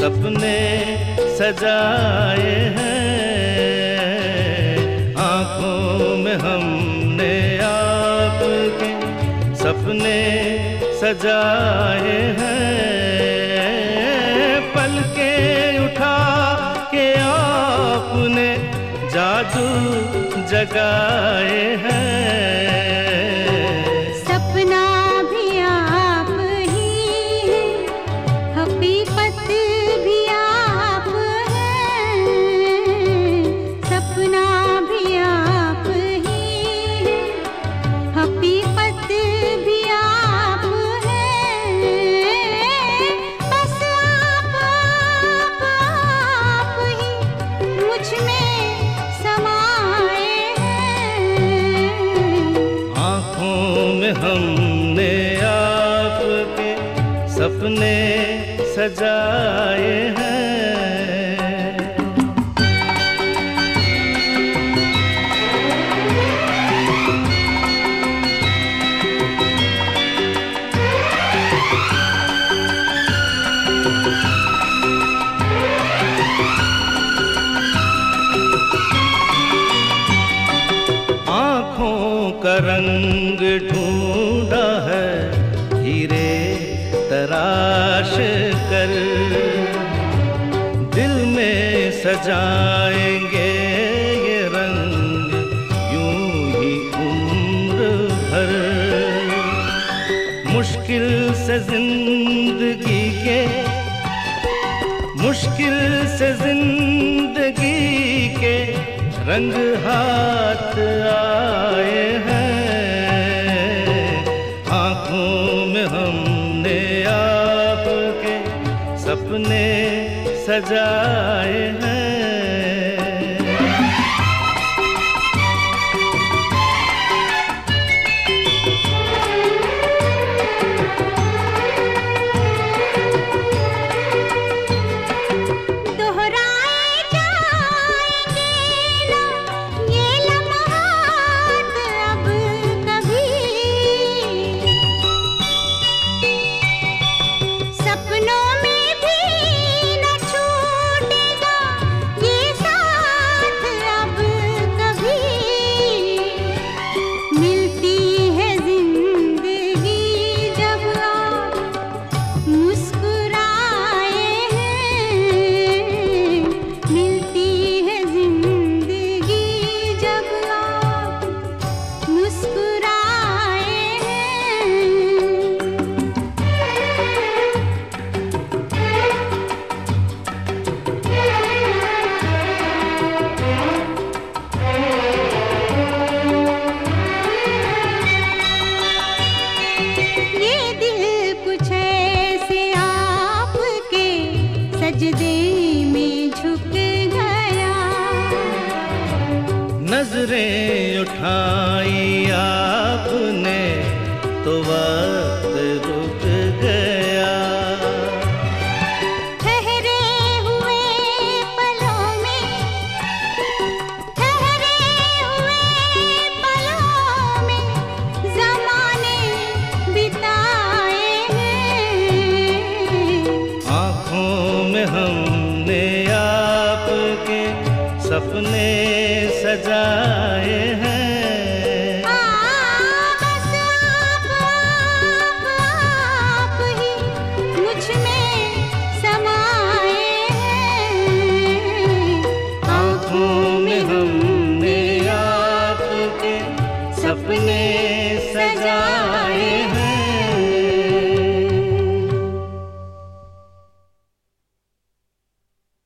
सपने सजाए हैं, आँखों में हमने आपके सपने सजाए हैं। पलकें उठा के आपने जादू जगाए हैं। सपना भी आप ही है, हकीकत भी आप है। सपना भी आप ही है, हकीकत भी आप है। बस आप ही मुझ में समाए हैं। आँखों में हमने आपके सपने सजाए हैं। आँखों का रंग ढूंढा है हीरे तराश कर, दिल में सजाएंगे ये रंग यूं ही उम्र भर। मुश्किल से जिंदगी के, मुश्किल से जिंदगी के रंग हाथ आए हैं। आँखों में हमने आपके सपने सजाए हैं। नजरें उठाई आपने तो वक्त रुक गया। ठहरे हुए पलों में, ठहरे हुए पलों में ज़माने बिताए हैं। आँखों में हमने आपके सपने सजाए हैं। बस आप ही मुझ में समाए हैं। आँखों में हमने आपके सपने